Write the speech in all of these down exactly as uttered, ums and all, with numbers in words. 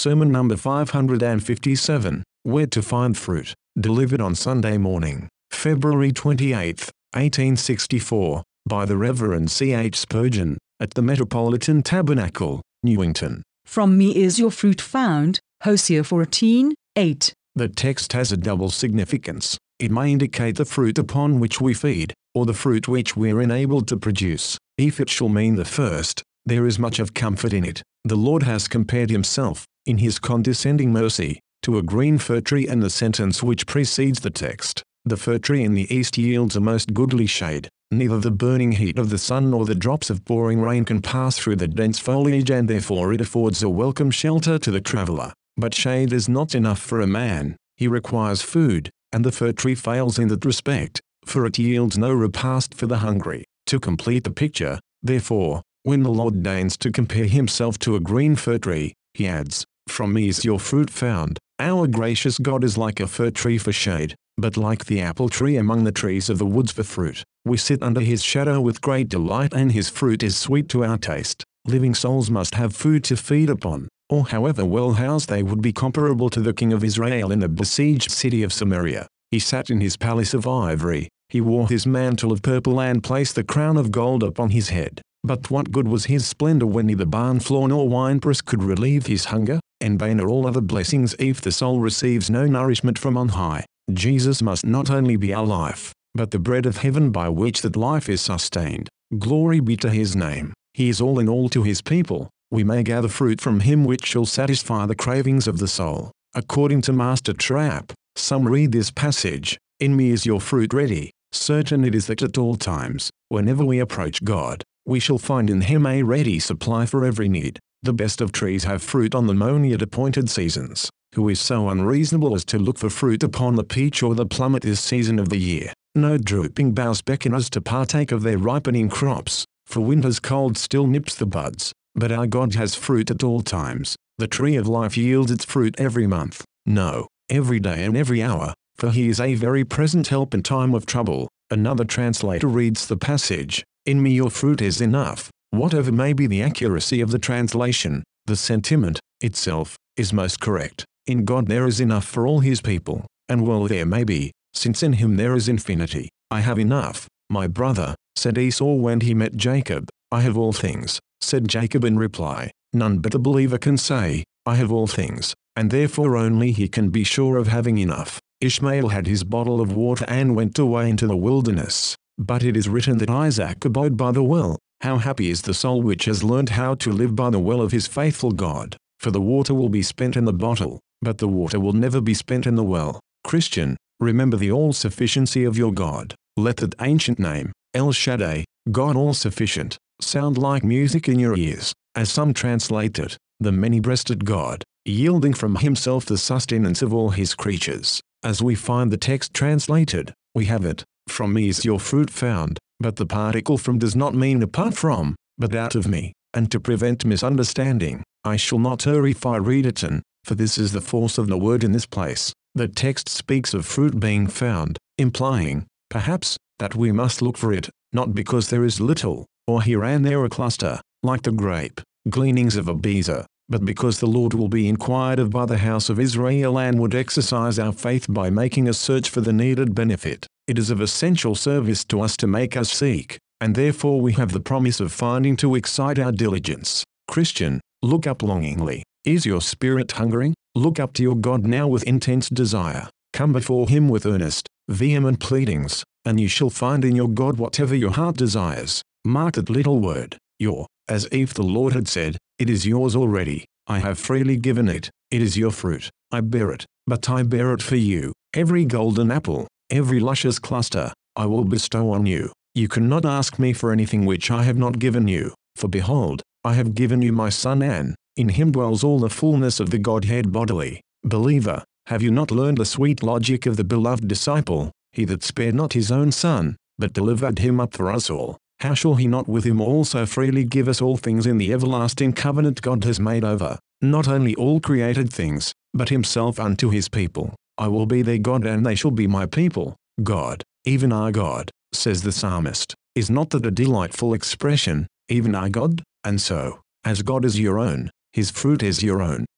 Sermon number five hundred fifty-seven, Where to Find Fruit, delivered on Sunday morning, February twenty-eighth, eighteen sixty-four, by the Reverend C H Spurgeon, at the Metropolitan Tabernacle, Newington. From me is your fruit found, Hosea fourteen, eight. The text has a double significance. It may indicate the fruit upon which we feed, or the fruit which we are enabled to produce. If it shall mean the first, there is much of comfort in it. The Lord has compared himself, in his condescending mercy, to a green fir tree, and the sentence which precedes the text, the fir tree in the east yields a most goodly shade. Neither the burning heat of the sun nor the drops of pouring rain can pass through the dense foliage, and therefore it affords a welcome shelter to the traveler. But shade is not enough for a man, he requires food, and the fir tree fails in that respect, for it yields no repast for the hungry. To complete the picture, therefore, when the Lord deigns to compare himself to a green fir tree, he adds, "From me is your fruit found." Our gracious God is like a fir tree for shade, but like the apple tree among the trees of the woods for fruit. We sit under his shadow with great delight, and his fruit is sweet to our taste. Living souls must have food to feed upon, or however well housed they would be comparable to the king of Israel in the besieged city of Samaria. He sat in his palace of ivory, he wore his mantle of purple and placed the crown of gold upon his head. But what good was his splendor when neither barn floor nor winepress could relieve his hunger? And vain are all other blessings if the soul receives no nourishment from on high. Jesus must not only be our life, but the bread of heaven by which that life is sustained. Glory be to his name. He is all in all to his people. We may gather fruit from him which shall satisfy the cravings of the soul. According to Master Trapp, some read this passage, "In me is your fruit ready." Certain it is that at all times, whenever we approach God, we shall find in him a ready supply for every need. The best of trees have fruit on them only at appointed seasons. Who is so unreasonable as to look for fruit upon the peach or the plum at this season of the year? No drooping boughs beckon us to partake of their ripening crops, for winter's cold still nips the buds. But our God has fruit at all times. The tree of life yields its fruit every month, no, every day and every hour, for he is a very present help in time of trouble. Another translator reads the passage, "In me your fruit is enough." Whatever may be the accuracy of the translation, the sentiment, itself, is most correct. In God there is enough for all his people, and well there may be, since in him there is infinity. "I have enough, my brother," said Esau when he met Jacob. "I have all things," said Jacob in reply. None but a believer can say, "I have all things," and therefore only he can be sure of having enough. Ishmael had his bottle of water and went away into the wilderness, but it is written that Isaac abode by the well. How happy is the soul which has learned how to live by the well of his faithful God, for the water will be spent in the bottle, but the water will never be spent in the well. Christian, remember the all-sufficiency of your God. Let that ancient name, El Shaddai, God all-sufficient, sound like music in your ears, as some translate it, the many-breasted God, yielding from himself the sustenance of all his creatures. As we find the text translated, we have it, "From me is your fruit found," but the particle from does not mean apart from, but out of me. And to prevent misunderstanding, I shall not terrify readerton, for this is the force of the word in this place. The text speaks of fruit being found, implying, perhaps, that we must look for it, not because there is little, or here and there a cluster, like the grape gleanings of Ebenezer, but because the Lord will be inquired of by the house of Israel and would exercise our faith by making us search for the needed benefit. It is of essential service to us to make us seek, and therefore we have the promise of finding to excite our diligence. Christian, look up longingly. Is your spirit hungering? Look up to your God now with intense desire. Come before him with earnest, vehement pleadings, and you shall find in your God whatever your heart desires. Mark that little word, your, as if the Lord had said, "It is yours already, I have freely given it, it is your fruit, I bear it, but I bear it for you. Every golden apple, every luscious cluster, I will bestow on you. You cannot ask me for anything which I have not given you, for behold, I have given you my Son, and in him dwells all the fullness of the Godhead bodily." Believer, have you not learned the sweet logic of the beloved disciple? He that spared not his own Son, but delivered him up for us all, how shall he not with him also freely give us all things in the everlasting covenant God has made over, not only all created things, but himself unto his people? "I will be their God and they shall be my people." God, even our God, says the psalmist. Is not that a delightful expression, even our God? And so, as God is your own, his fruit is your own.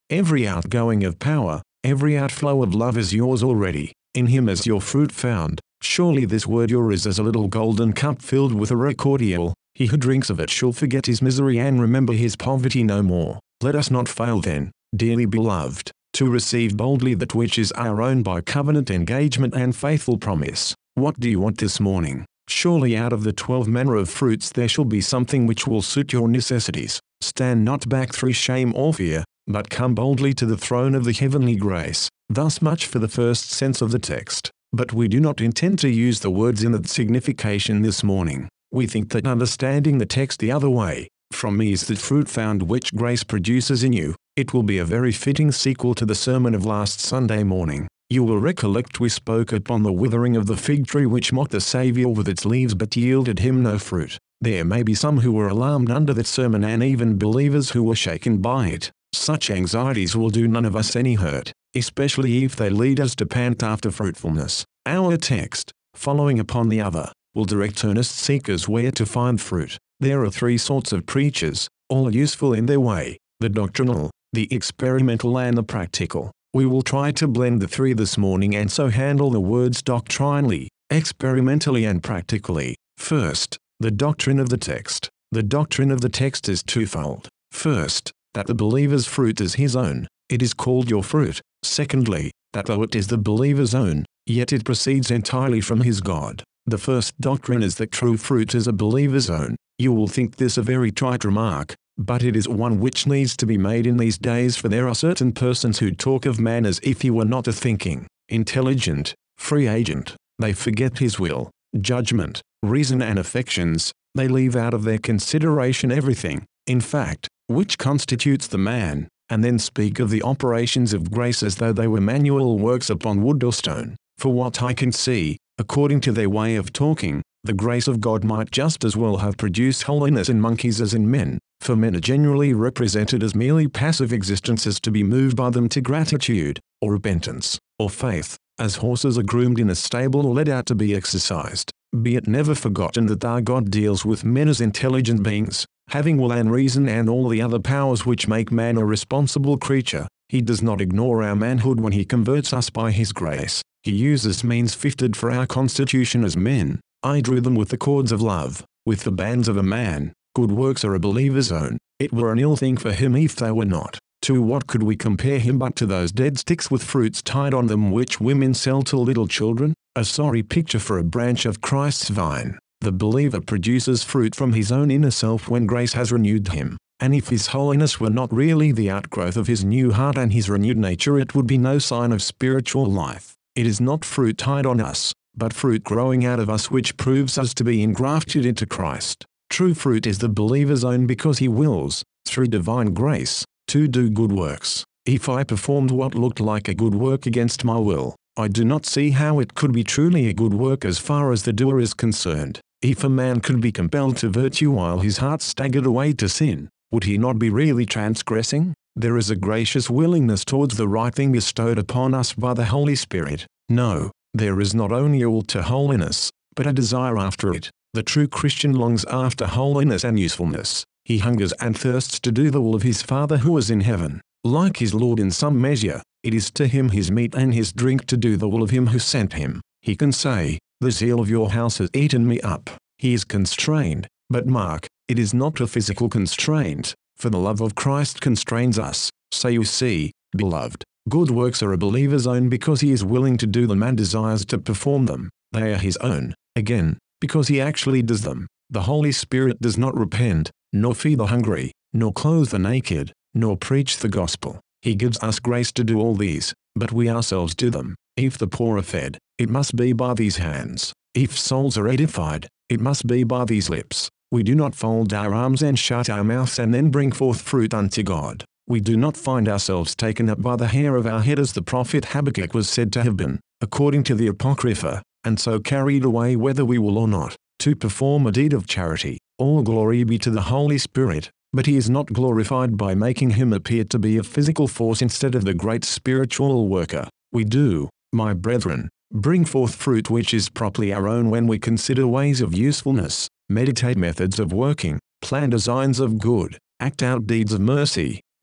Every outgoing of power, every outflow of love is yours already. In him is your fruit found. Surely this word your is as a little golden cup filled with a cordial. He who drinks of it shall forget his misery and remember his poverty no more. Let us not fail then, dearly beloved, to receive boldly that which is our own by covenant engagement and faithful promise. What do you want this morning? Surely out of the twelve manner of fruits there shall be something which will suit your necessities. Stand not back through shame or fear, but come boldly to the throne of the heavenly grace. Thus much for the first sense of the text. But we do not intend to use the words in that signification this morning. We think that understanding the text the other way, from me is the fruit found which grace produces in you, it will be a very fitting sequel to the sermon of last Sunday morning. You will recollect we spoke upon the withering of the fig tree which mocked the Saviour with its leaves but yielded him no fruit. There may be some who were alarmed under that sermon and even believers who were shaken by it. Such anxieties will do none of us any hurt, especially if they lead us to pant after fruitfulness. Our text, following upon the other, will direct earnest seekers where to find fruit. There are three sorts of preachers, all useful in their way: the doctrinal, the experimental and the practical. We will try to blend the three this morning and so handle the words doctrinally, experimentally and practically. First, the doctrine of the text. The doctrine of the text is twofold. First, that the believer's fruit is his own, it is called your fruit. Secondly, that though it is the believer's own, yet it proceeds entirely from his God. The first doctrine is that true fruit is a believer's own. You will think this a very trite remark, but it is one which needs to be made in these days, for there are certain persons who talk of man as if he were not a thinking, intelligent, free agent. They forget his will, judgment, reason and affections. They leave out of their consideration everything, in fact, which constitutes the man, and then speak of the operations of grace as though they were manual works upon wood or stone. For what I can see, according to their way of talking, the grace of God might just as well have produced holiness in monkeys as in men, for men are generally represented as merely passive existences to be moved by them to gratitude, or repentance, or faith, as horses are groomed in a stable or led out to be exercised. Be it never forgotten that our God deals with men as intelligent beings, having will and reason and all the other powers which make man a responsible creature. He does not ignore our manhood when he converts us by his grace. He uses means fitted for our constitution as men. I drew them with the cords of love, with the bands of a man. Good works are a believer's own. It were an ill thing for him if they were not. To what could we compare him but to those dead sticks with fruits tied on them which women sell to little children? A sorry picture for a branch of Christ's vine. The believer produces fruit from his own inner self when grace has renewed him. And if his holiness were not really the outgrowth of his new heart and his renewed nature, it would be no sign of spiritual life. It is not fruit tied on us, but fruit growing out of us which proves us to be engrafted into Christ. True fruit is the believer's own because he wills, through divine grace, to do good works. If I performed what looked like a good work against my will, I do not see how it could be truly a good work as far as the doer is concerned. If a man could be compelled to virtue while his heart staggered away to sin, would he not be really transgressing? There is a gracious willingness towards the right thing bestowed upon us by the Holy Spirit. No, there is not only a will to holiness, but a desire after it. The true Christian longs after holiness and usefulness. He hungers and thirsts to do the will of his Father who is in heaven. Like his Lord in some measure, it is to him his meat and his drink to do the will of him who sent him. He can say, "The zeal of your house has eaten me up." He is constrained, but mark, it is not a physical constraint, for the love of Christ constrains us. So you see, beloved, good works are a believer's own because he is willing to do them and desires to perform them. They are his own, again, because he actually does them. The Holy Spirit does not repent, nor feed the hungry, nor clothe the naked, nor preach the gospel. He gives us grace to do all these, but we ourselves do them. If the poor are fed, it must be by these hands. If souls are edified, it must be by these lips. We do not fold our arms and shut our mouths and then bring forth fruit unto God. We do not find ourselves taken up by the hair of our head as the prophet Habakkuk was said to have been, according to the Apocrypha, and so carried away whether we will or not, to perform a deed of charity. All glory be to the Holy Spirit, but he is not glorified by making him appear to be a physical force instead of the great spiritual worker. We do, my brethren, bring forth fruit which is properly our own when we consider ways of usefulness, meditate methods of working, plan designs of good, act out deeds of mercy,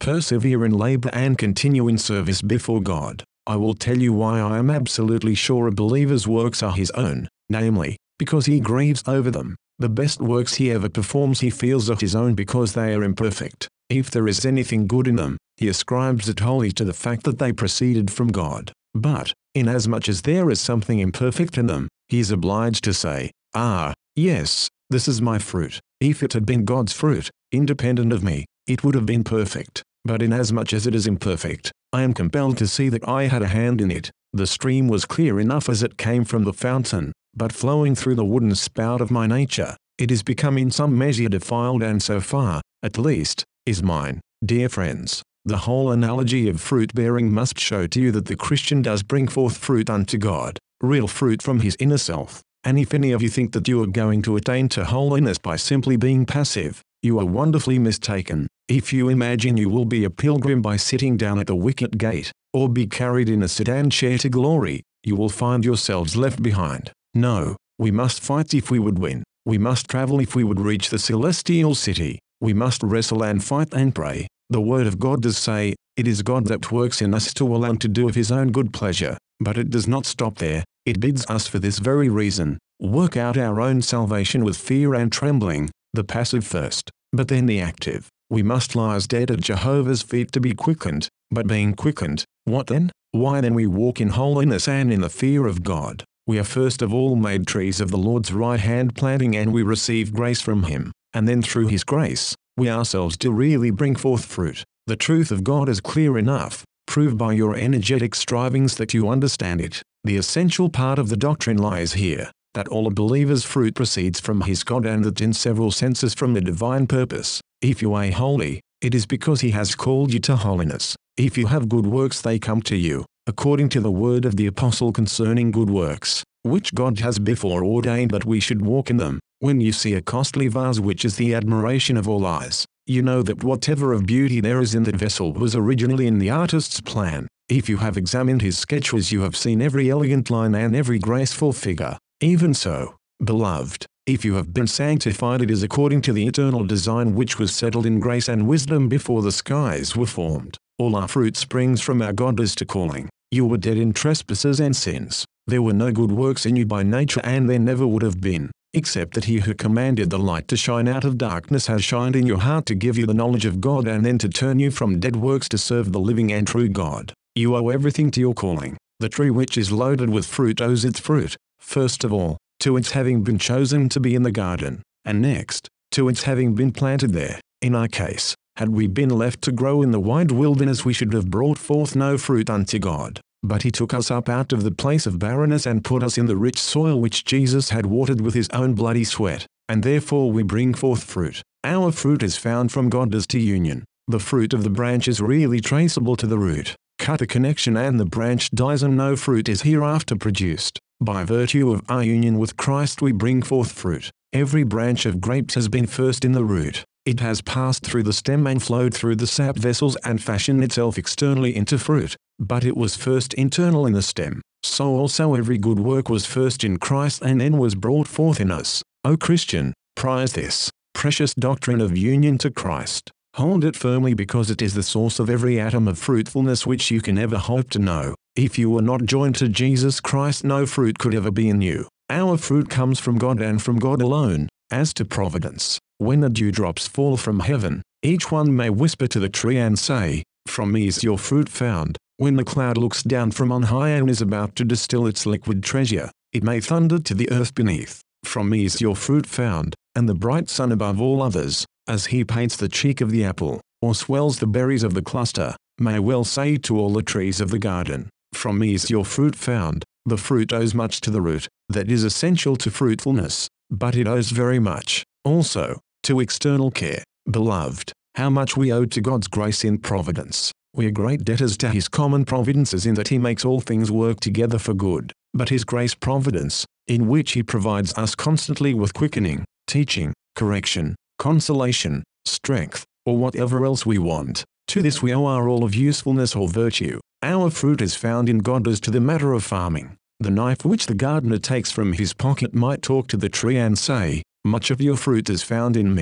Persevere in labor and continue in service before God. I will tell you why I am absolutely sure a believer's works are his own, namely, because he grieves over them. The best works he ever performs he feels are his own because they are imperfect. If there is anything good in them, he ascribes it wholly to the fact that they proceeded from God. But, inasmuch as there is something imperfect in them, he is obliged to say, "Ah, yes, this is my fruit. If it had been God's fruit, independent of me, it would have been perfect. But inasmuch as it is imperfect, I am compelled to see that I had a hand in it." The stream was clear enough as it came from the fountain, but flowing through the wooden spout of my nature, it is become in some measure defiled, and so far, at least, is mine. Dear friends, the whole analogy of fruit-bearing must show to you that the Christian does bring forth fruit unto God, real fruit from his inner self. And if any of you think that you are going to attain to holiness by simply being passive, you are wonderfully mistaken. If you imagine you will be a pilgrim by sitting down at the wicket gate, or be carried in a sedan chair to glory, you will find yourselves left behind. No, we must fight if we would win. We must travel if we would reach the celestial city. We must wrestle and fight and pray. The word of God does say, "It is God that works in us to will and to do of his own good pleasure." But it does not stop there. It bids us for this very reason, work out our own salvation with fear and trembling, the passive first, but then the active. We must lie as dead at Jehovah's feet to be quickened, but being quickened, what then? Why then we walk in holiness and in the fear of God. We are first of all made trees of the Lord's right hand planting, and we receive grace from him, and then through his grace, we ourselves do really bring forth fruit. The truth of God is clear enough. Prove by your energetic strivings that you understand it. The essential part of the doctrine lies here, that all a believer's fruit proceeds from his God, and that in several senses from the divine purpose. If you are holy, it is because he has called you to holiness. If you have good works, they come to you, according to the word of the apostle concerning good works, which God has before ordained that we should walk in them. When you see a costly vase which is the admiration of all eyes, you know that whatever of beauty there is in that vessel was originally in the artist's plan. If you have examined his sketches, you have seen every elegant line and every graceful figure. Even so, beloved, if you have been sanctified, it is according to the eternal design which was settled in grace and wisdom before the skies were formed. All our fruit springs from our God as to calling. You were dead in trespasses and sins. There were no good works in you by nature, and there never would have been, except that he who commanded the light to shine out of darkness has shined in your heart to give you the knowledge of God, and then to turn you from dead works to serve the living and true God. You owe everything to your calling. The tree which is loaded with fruit owes its fruit, first of all, to its having been chosen to be in the garden, and next, to its having been planted there. In our case, had we been left to grow in the wide wilderness, we should have brought forth no fruit unto God. But he took us up out of the place of barrenness and put us in the rich soil which Jesus had watered with his own bloody sweat, and therefore we bring forth fruit. Our fruit is found from God as to union. The fruit of the branch is really traceable to the root. Cut a connection and the branch dies, and no fruit is hereafter produced. By virtue of our union with Christ we bring forth fruit. Every branch of grapes has been first in the root. It has passed through the stem and flowed through the sap vessels and fashioned itself externally into fruit. But it was first internal in the stem. So also every good work was first in Christ, and then was brought forth in us. O Christian, prize this precious doctrine of union to Christ. Hold it firmly, because it is the source of every atom of fruitfulness which you can ever hope to know. If you were not joined to Jesus Christ, no fruit could ever be in you. Our fruit comes from God and from God alone. As to providence, when the dewdrops fall from heaven, each one may whisper to the tree and say, "From me is your fruit found." When the cloud looks down from on high and is about to distill its liquid treasure, it may thunder to the earth beneath, "From me is your fruit found." And the bright sun above all others, as he paints the cheek of the apple, or swells the berries of the cluster, may well say to all the trees of the garden, "From me is your fruit found." The fruit owes much to the root, that is essential to fruitfulness, but it owes very much, also, to external care. Beloved, how much we owe to God's grace in providence. We are great debtors to his common providences, in that he makes all things work together for good. But his grace providence, in which he provides us constantly with quickening, teaching, correction, consolation, strength, or whatever else we want, to this we owe our all of usefulness or virtue. Our fruit is found in God as to the matter of farming. The knife which the gardener takes from his pocket might talk to the tree and say, "Much of your fruit is found in me."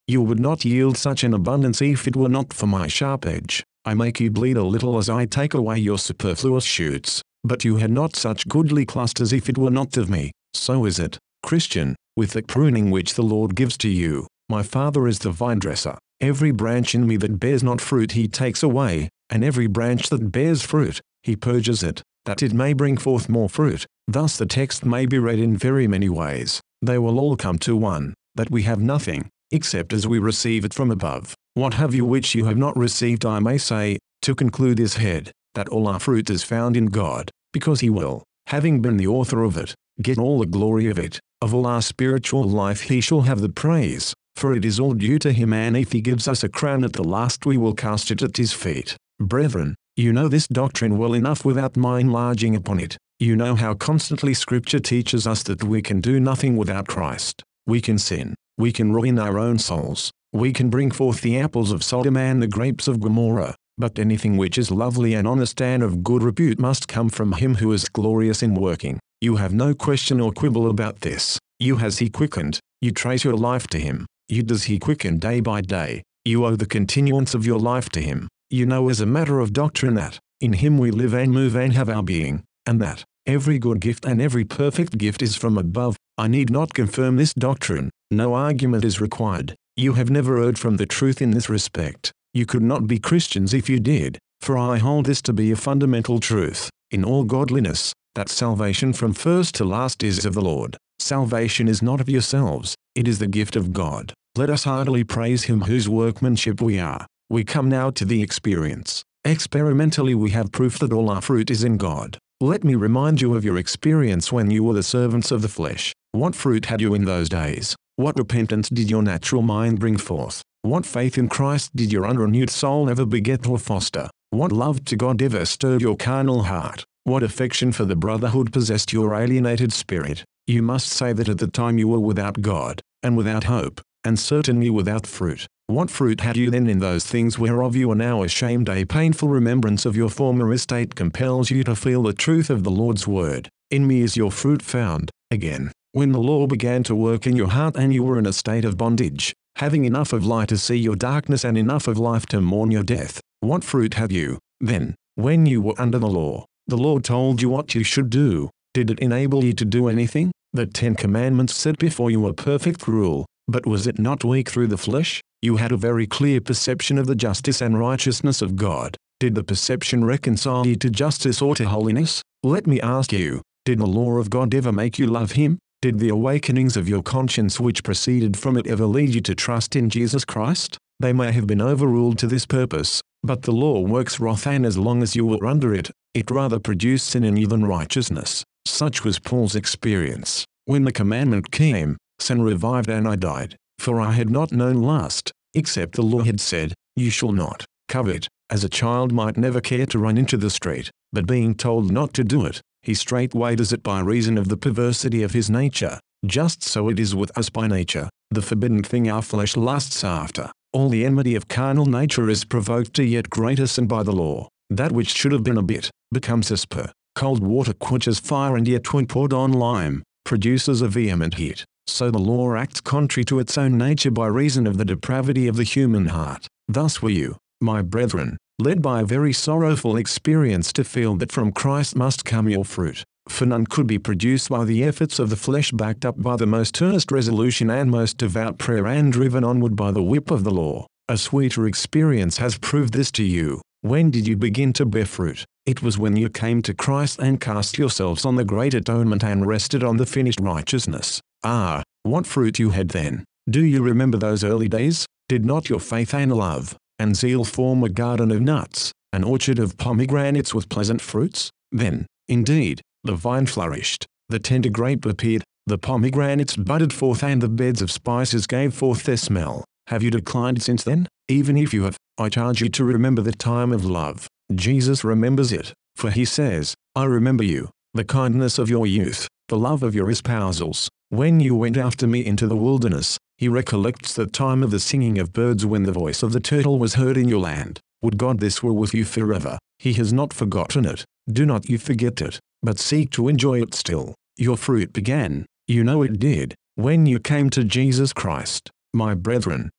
You would not yield such an abundance if it were not for my sharp edge. I make you bleed a little as I take away your superfluous shoots. But you had not such goodly clusters if it were not of me. So is it, Christian, with the pruning which the Lord gives to you. My Father is the vine-dresser. Every branch in me that bears not fruit he takes away, and every branch that bears fruit, he purges it, that it may bring forth more fruit. Thus the text may be read in very many ways. They will all come to one, that we have nothing, except as we receive it from above. What have you which you have not received? I may say, to conclude this head, that all our fruit is found in God, because he will, having been the author of it, get all the glory of it. Of all our spiritual life he shall have the praise, for it is all due to him, and if he gives us a crown at the last we will cast it at his feet. Brethren, you know this doctrine well enough without my enlarging upon it. You know how constantly Scripture teaches us that we can do nothing without Christ. We can sin, we can ruin our own souls, we can bring forth the apples of Sodom and the grapes of Gomorrah, but anything which is lovely and honest and of good repute must come from him who is glorious in working. You have no question or quibble about this. You has he quickened, you trace your life to him. You does he quicken day by day. You owe the continuance of your life to him. You know as a matter of doctrine that, in him we live and move and have our being, and that, every good gift and every perfect gift is from above. I need not confirm this doctrine. No argument is required. You have never erred from the truth in this respect. You could not be Christians if you did, for I hold this to be a fundamental truth, in all godliness, that salvation from first to last is of the Lord. Salvation is not of yourselves, it is the gift of God. Let us heartily praise him whose workmanship we are. We come now to the experience. Experimentally we have proof that all our fruit is in God. Let me remind you of your experience when you were the servants of the flesh. What fruit had you in those days? What repentance did your natural mind bring forth? What faith in Christ did your unrenewed soul ever beget or foster? What love to God ever stirred your carnal heart? What affection for the brotherhood possessed your alienated spirit? You must say that at the time you were without God, and without hope, and certainly without fruit. What fruit had you then in those things whereof you are now ashamed? A painful remembrance of your former estate compels you to feel the truth of the Lord's word. In me is your fruit found. Again, when the law began to work in your heart and you were in a state of bondage, having enough of light to see your darkness and enough of life to mourn your death, what fruit had you, then, when you were under the law? The Lord told you what you should do. Did it enable you to do anything? The Ten Commandments set before you a perfect rule, but was it not weak through the flesh? You had a very clear perception of the justice and righteousness of God. Did the perception reconcile you to justice or to holiness? Let me ask you, did the law of God ever make you love him? Did the awakenings of your conscience which proceeded from it ever lead you to trust in Jesus Christ? They may have been overruled to this purpose, but the law works wrath, and as long as you were under it, it rather produced sin in you than righteousness. Such was Paul's experience. When the commandment came, sin revived and I died, for I had not known lust, except the law had said, you shall not covet, as a child might never care to run into the street, but being told not to do it, he straightway does it by reason of the perversity of his nature. Just so it is with us by nature. The forbidden thing our flesh lusts after, all the enmity of carnal nature is provoked to yet greater sin by the law. That which should have been a bit, becomes a spur. Cold water quenches fire, and yet when poured on lime, produces a vehement heat. So the law acts contrary to its own nature by reason of the depravity of the human heart. Thus were you, my brethren, led by a very sorrowful experience to feel that from Christ must come your fruit. For none could be produced by the efforts of the flesh, backed up by the most earnest resolution and most devout prayer, and driven onward by the whip of the law. A sweeter experience has proved this to you. When did you begin to bear fruit? It was when you came to Christ and cast yourselves on the great atonement and rested on the finished righteousness. Ah, what fruit you had then! Do you remember those early days? Did not your faith and love and zeal form a garden of nuts, an orchard of pomegranates with pleasant fruits? Then, indeed, the vine flourished, the tender grape appeared, the pomegranates budded forth, and the beds of spices gave forth their smell. Have you declined since then? Even if you have, I charge you to remember the time of love. Jesus remembers it, for he says, I remember you, the kindness of your youth, the love of your espousals. When you went after me into the wilderness, he recollects the time of the singing of birds, when the voice of the turtle was heard in your land. Would God this were with you forever. He has not forgotten it. Do not you forget it, but seek to enjoy it still. Your fruit began, you know it did, when you came to Jesus Christ. My brethren,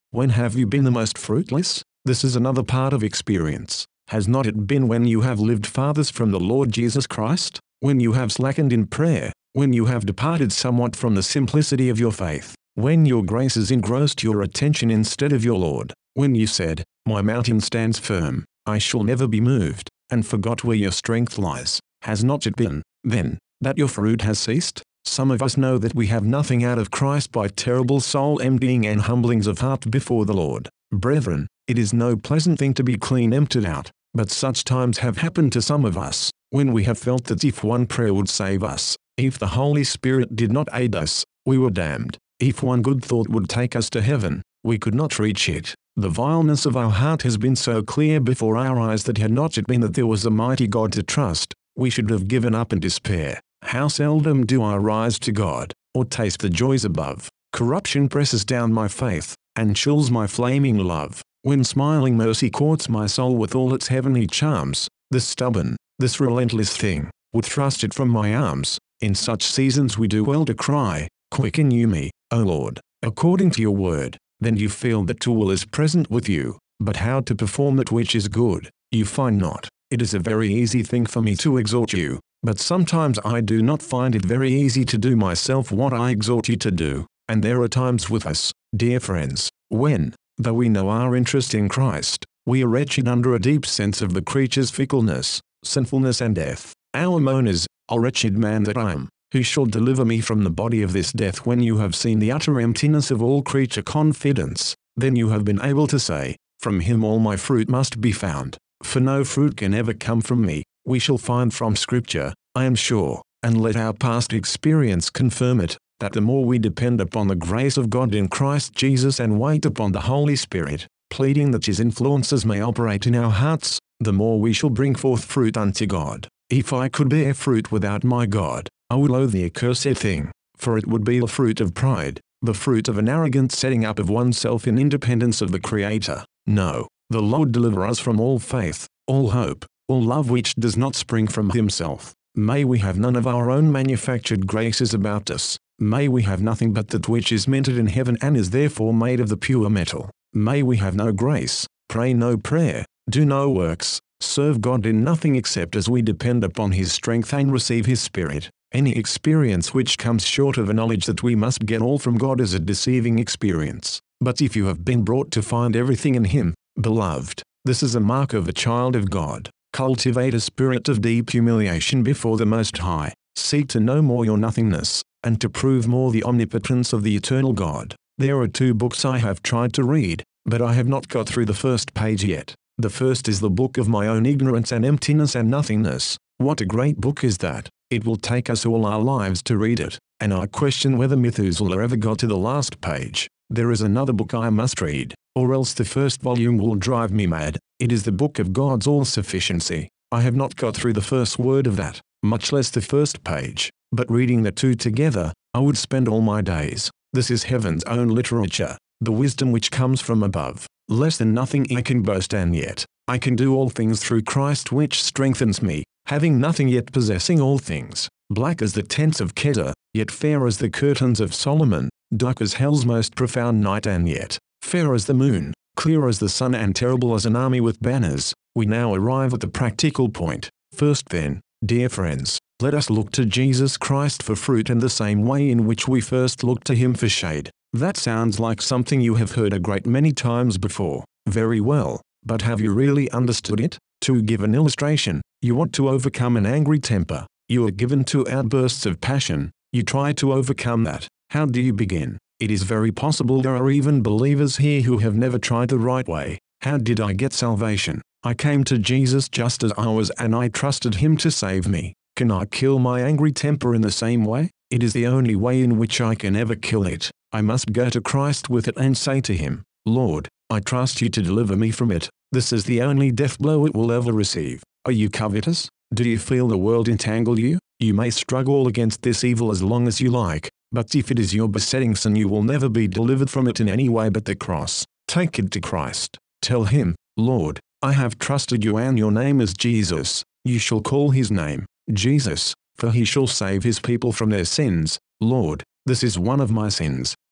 When have you been the most fruitless? This is another part of experience. Has not it been when you have lived farthest from the Lord Jesus Christ? When you have slackened in prayer? When you have departed somewhat from the simplicity of your faith? When your graces engrossed your attention instead of your Lord? When you said, "My mountain stands firm, I shall never be moved," and forgot where your strength lies? Has not it been, then, that your fruit has ceased? Some of us know that we have nothing out of Christ by terrible soul emptying and humblings of heart before the Lord. Brethren, it is no pleasant thing to be clean emptied out, but such times have happened to some of us, when we have felt that if one prayer would save us, if the Holy Spirit did not aid us, we were damned. If one good thought would take us to heaven, we could not reach it. The vileness of our heart has been so clear before our eyes that had not it been that there was a mighty God to trust, we should have given up in despair. How seldom do I rise to God, or taste the joys above. Corruption presses down my faith, and chills my flaming love. When smiling mercy courts my soul with all its heavenly charms, this stubborn, this relentless thing, would thrust it from my arms. In such seasons we do well to cry, "Quicken you me, O Lord, according to your word." Then you feel that tool is present with you, but how to perform that which is good, you find not. It is a very easy thing for me to exhort you, but sometimes I do not find it very easy to do myself what I exhort you to do. And there are times with us, dear friends, when, though we know our interest in Christ, we are wretched under a deep sense of the creature's fickleness, sinfulness and death. Our moan is, "O wretched man that I am, who shall deliver me from the body of this death?" When you have seen the utter emptiness of all creature confidence, then you have been able to say, "From him all my fruit must be found, for no fruit can ever come from me." We shall find from Scripture, I am sure, and let our past experience confirm it, that the more we depend upon the grace of God in Christ Jesus and wait upon the Holy Spirit, pleading that His influences may operate in our hearts, the more we shall bring forth fruit unto God. If I could bear fruit without my God, I would loathe the accursed thing, for it would be the fruit of pride, the fruit of an arrogant setting up of oneself in independence of the Creator. No, the Lord deliver us from all faith, all hope, all love which does not spring from Himself. May we have none of our own manufactured graces about us. May we have nothing but that which is minted in heaven and is therefore made of the pure metal. May we have no grace, pray no prayer, do no works, serve God in nothing except as we depend upon His strength and receive His Spirit. Any experience which comes short of a knowledge that we must get all from God is a deceiving experience. But if you have been brought to find everything in Him, beloved, this is a mark of a child of God. Cultivate a spirit of deep humiliation before the Most High. Seek to know more your nothingness, and to prove more the omnipotence of the eternal God. There are two books I have tried to read, but I have not got through the first page yet. The first is the book of my own ignorance and emptiness and nothingness. What a great book is that! It will take us all our lives to read it, and I question whether Methuselah ever got to the last page. There is another book I must read, or else the first volume will drive me mad. It is the book of God's all-sufficiency. I have not got through the first word of that, much less the first page, but reading the two together, I would spend all my days. This is heaven's own literature, the wisdom which comes from above. Less than nothing I can boast, and yet, I can do all things through Christ which strengthens me. Having nothing yet possessing all things, black as the tents of Kedar, yet fair as the curtains of Solomon, dark as hell's most profound night, and yet fair as the moon, clear as the sun, and terrible as an army with banners. We now arrive at the practical point. First then, dear friends, let us look to Jesus Christ for fruit in the same way in which we first looked to Him for shade. That sounds like something you have heard a great many times before. Very well, but have you really understood it? To give an illustration, you want to overcome an angry temper. You are given to outbursts of passion. You try to overcome that. How do you begin? It is very possible there are even believers here who have never tried the right way. How did I get salvation? I came to Jesus just as I was, and I trusted Him to save me. Can I kill my angry temper in the same way? It is the only way in which I can ever kill it. I must go to Christ with it and say to Him, "Lord, I trust You to deliver me from it." This is the only death blow it will ever receive. Are you covetous? Do you feel the world entangle you? You may struggle against this evil as long as you like, but if it is your besetting sin, you will never be delivered from it in any way but the cross. Take it to Christ. Tell Him, "Lord, I have trusted You, and Your name is Jesus. You shall call His name Jesus, for He shall save His people from their sins. Lord, this is one of my sins.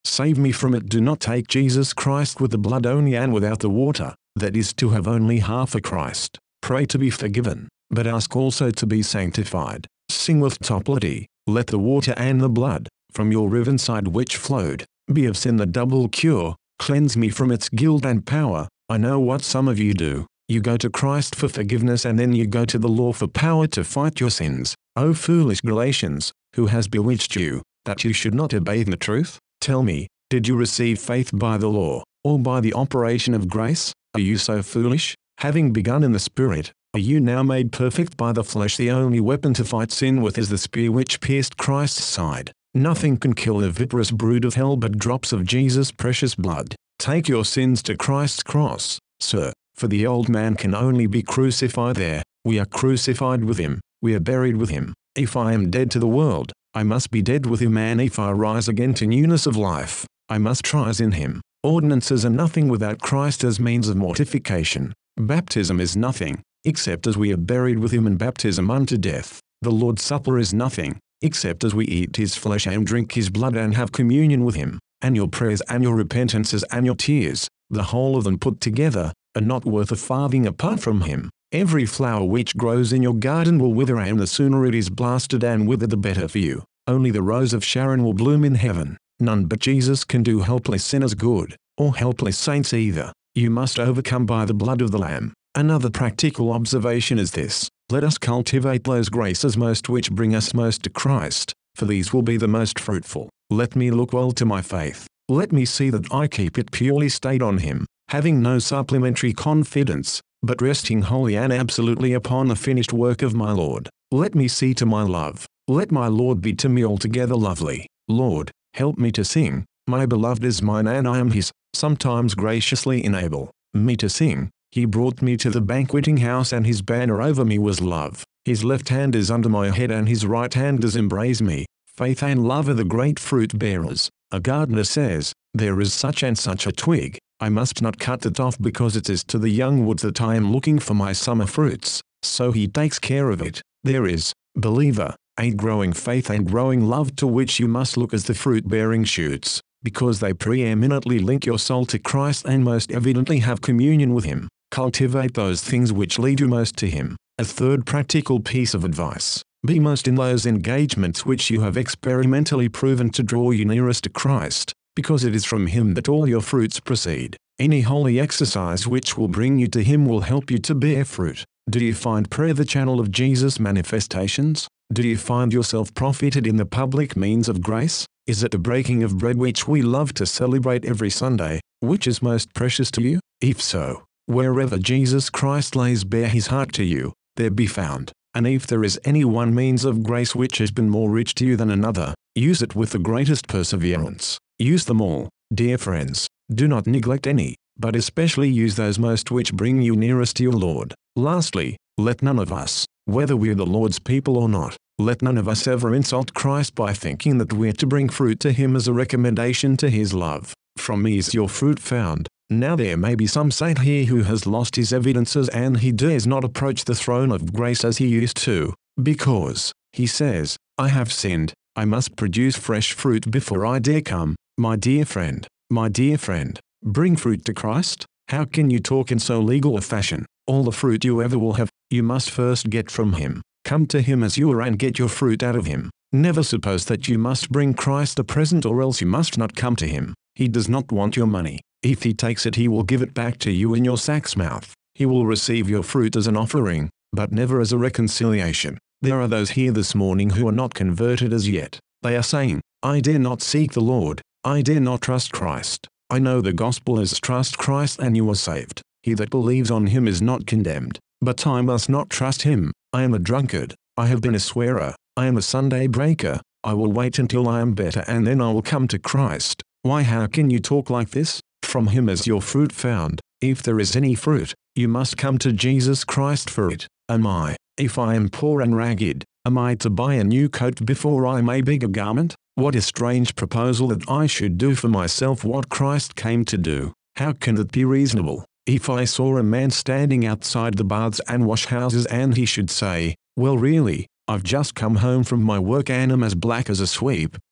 Save me from it. Do not take Jesus Christ with the blood only and without the water, that is to have only half a Christ. Pray to be forgiven, but ask also to be sanctified. Sing with toplity, let the water and the blood, from your riven side which flowed, be of sin the double cure, cleanse me from its guilt and power. I know what some of you do. You go to Christ for forgiveness and then you go to the law for power to fight your sins. O foolish Galatians, who has bewitched you, that you should not obey the truth? Tell me, did you receive faith by the law, or by the operation of grace? Are you so foolish? Having begun in the Spirit, are you now made perfect by the flesh? The only weapon to fight sin with is the spear which pierced Christ's side. Nothing can kill the viperous brood of hell but drops of Jesus' precious blood. Take your sins to Christ's cross, sir, for the old man can only be crucified there. We are crucified with him, we are buried with him. If I am dead to the world, I must be dead with him, and if I rise again to newness of life, I must rise in him. Ordinances are nothing without Christ as means of mortification. Baptism is nothing, except as we are buried with him in baptism unto death. The Lord's Supper is nothing, except as we eat his flesh and drink his blood and have communion with him. And your prayers and your repentances and your tears, the whole of them put together, are not worth a farthing apart from him. Every flower which grows in your garden will wither, and the sooner it is blasted and withered the better for you. Only the rose of Sharon will bloom in heaven. None but Jesus can do helpless sinners good, or helpless saints either. You must overcome by the blood of the Lamb. Another practical observation is this: let us cultivate those graces most which bring us most to Christ, for these will be the most fruitful. Let me look well to my faith. Let me see that I keep it purely stayed on him, having no supplementary confidence, but resting wholly and absolutely upon the finished work of my Lord. Let me see to my love. Let my Lord be to me altogether lovely. Lord, help me to sing. My beloved is mine and I am his. Sometimes graciously enable me to sing. He brought me to the banqueting house, and his banner over me was love. His left hand is under my head and his right hand does embrace me. Faith and love are the great fruit bearers. A gardener says, there is such and such a twig, I must not cut it off because it is to the young wood that I am looking for my summer fruits. So he takes care of it. There is, believer, a growing faith and growing love to which you must look as the fruit-bearing shoots, because they preeminently link your soul to Christ and most evidently have communion with him. Cultivate those things which lead you most to him. A third practical piece of advice: be most in those engagements which you have experimentally proven to draw you nearest to Christ, because it is from him that all your fruits proceed. Any holy exercise which will bring you to him will help you to bear fruit. Do you find prayer the channel of Jesus' manifestations? Do you find yourself profited in the public means of grace? Is it the breaking of bread which we love to celebrate every Sunday, which is most precious to you? If so, wherever Jesus Christ lays bare his heart to you, there be found. And if there is any one means of grace which has been more rich to you than another, use it with the greatest perseverance. Use them all, dear friends. Do not neglect any, but especially use those most which bring you nearest to your Lord. Lastly, let none of us, whether we're the Lord's people or not, let none of us ever insult Christ by thinking that we're to bring fruit to him as a recommendation to his love. From me is your fruit found. Now there may be some saint here who has lost his evidences and he dares not approach the throne of grace as he used to, because, he says, I have sinned, I must produce fresh fruit before I dare come. My dear friend, my dear friend, bring fruit to Christ? How can you talk in so legal a fashion? All the fruit you ever will have, you must first get from him. Come to him as you are and get your fruit out of him. Never suppose that you must bring Christ a present or else you must not come to him. He does not want your money. If he takes it, he will give it back to you in your sack's mouth. He will receive your fruit as an offering, but never as a reconciliation. There are those here this morning who are not converted as yet. They are saying, I dare not seek the Lord. I dare not trust Christ. I know the gospel is trust Christ and you are saved. He that believes on him is not condemned. But I must not trust him. I am a drunkard. I have been a swearer. I am a Sunday breaker. I will wait until I am better and then I will come to Christ. Why, how can you talk like this? From him is your fruit found. If there is any fruit, you must come to Jesus Christ for it. Am I, if I am poor and ragged, am I to buy a new coat before I may beg a garment? What a strange proposal that I should do for myself what Christ came to do. How can it be reasonable? If I saw a man standing outside the baths and wash houses and he should say, well really, I've just come home from my work and am as black as a sweep,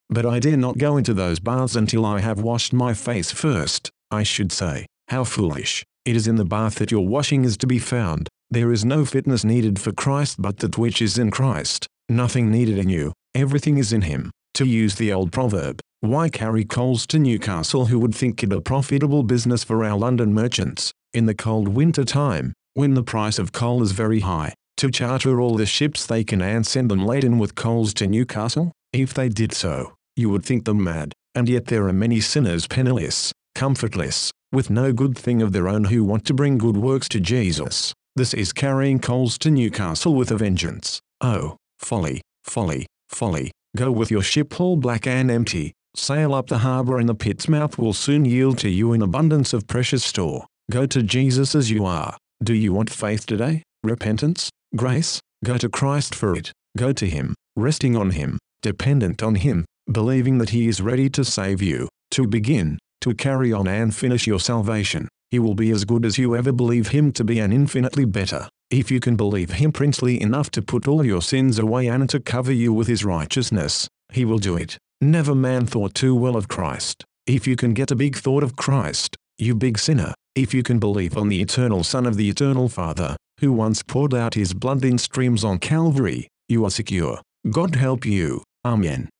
But I dare not go into those baths until I have washed my face first. I should say, how foolish. It is in the bath that your washing is to be found. There is no fitness needed for Christ but that which is in Christ. Nothing needed in you, everything is in him. To use the old proverb, why carry coals to Newcastle? Who would think it a profitable business for our London merchants, in the cold winter time, when the price of coal is very high, to charter all the ships they can and send them laden with coals to Newcastle? If they did so, you would think them mad. And yet there are many sinners penniless, comfortless, with no good thing of their own who want to bring good works to Jesus. This is carrying coals to Newcastle with a vengeance. Oh, folly, folly, folly. Go with your ship all black and empty, sail up the harbour and the pit's mouth will soon yield to you an abundance of precious store. Go to Jesus as you are. Do you want faith today? Repentance? Grace? Go to Christ for it. Go to him, resting on him, dependent on him, believing that he is ready to save you, to begin, to carry on and finish your salvation. He will be as good as you ever believe him to be and infinitely better. If you can believe him princely enough to put all your sins away and to cover you with his righteousness, he will do it. Never man thought too well of Christ. If you can get a big thought of Christ, you big sinner, if you can believe on the eternal Son of the eternal Father, who once poured out his blood in streams on Calvary, you are secure. God help you. Amen.